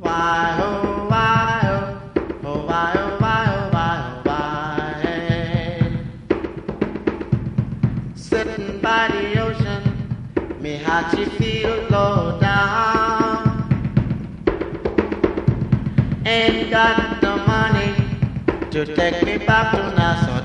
why, oh why, oh why, oh why, oh why, oh why. Sitting by the ocean, me heart she feel low down. Ain't got no money to take me back to Nassau.